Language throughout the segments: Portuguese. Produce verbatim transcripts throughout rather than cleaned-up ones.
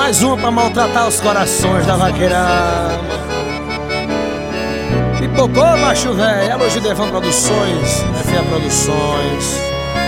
Mais uma pra maltratar os corações da vaqueirama. Pipocou, macho véi, alô Gidevan Produções, F A Produções.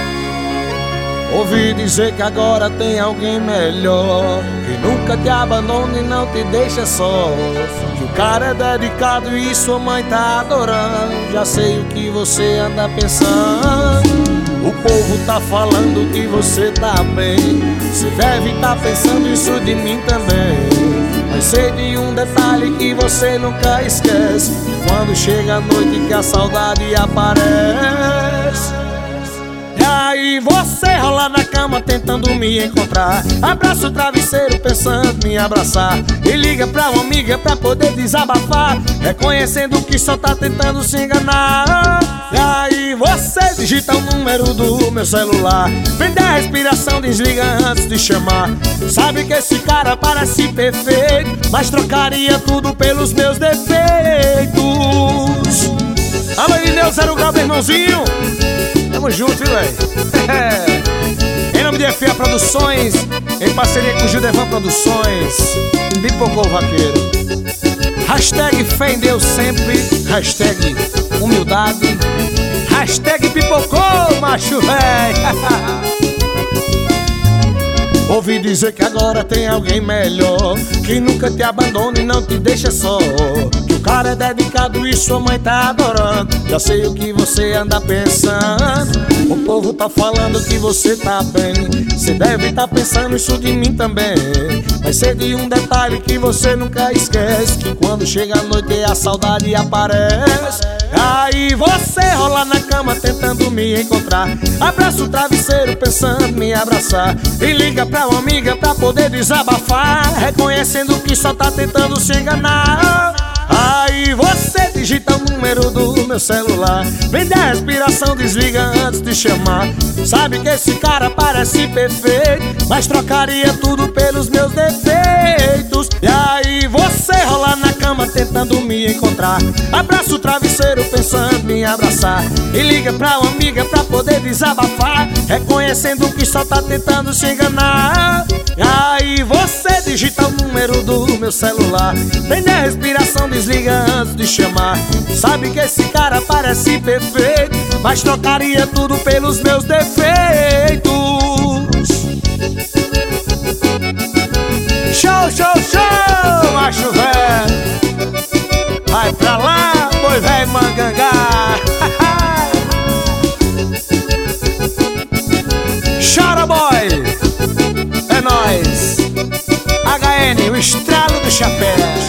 Ouvi dizer que agora tem alguém melhor, que nunca te abandona e não te deixa só, que o cara é dedicado e sua mãe tá adorando. Já sei o que você anda pensando. O povo tá falando que você tá bem, você deve tá pensando isso de mim também. Mas sei de um detalhe que você nunca esquece, quando chega a noite que a saudade aparece. E aí você rola na cama tentando me encontrar, abraça o travesseiro pensando em me abraçar, e liga pra uma amiga pra poder desabafar, reconhecendo que só tá tentando se enganar. E aí você digita o número do meu celular, prende a respiração, desliga antes de chamar. Sabe que esse cara parece perfeito, mas trocaria tudo pelos meus defeitos. Alô Irineu, zero grau, meu irmãozinho, tamo junto, viu, véi? Em nome de F A Produções, em parceria com Gidevan Produções, Pipocou Vaqueiro. Hashtag fé em Deus sempre, hashtag humildade, hashtag pipocou, macho véi. Ouvi dizer que agora tem alguém melhor, que nunca te abandona e não te deixa só, que o cara é dedicado e sua mãe tá adorando. Já sei o que você anda pensando. O povo tá falando que você tá bem, você deve tá pensando isso de mim também. Mas sei de um detalhe que você nunca esquece, que quando chega a noite a saudade aparece. Aí você rola na cama tentando me encontrar, abraça o travesseiro pensando em me abraçar, e liga pra uma amiga pra poder desabafar, reconhecendo que só tá tentando se enganar. Aí você digita o número do meu celular, prende a respiração, desliga antes de chamar. Sabe que esse cara parece perfeito, mas trocaria tudo pelos meus defeitos. E aí você rola na cama tentando me encontrar, abraça o travesseiro pensando em me abraçar, e liga pra uma amiga pra poder desabafar, reconhecendo que só tá tentando se enganar. E aí você digita o número do meu celular, prende a respiração, desliga antes de chamar. Sabe que esse cara parece perfeito, mas trocaria tudo pelos meus defeitos. Show, show, show, macho velho. Vai pra lá, boi velho mangangá. Chora, boy. É nóis. H N, o estralo do chapéu.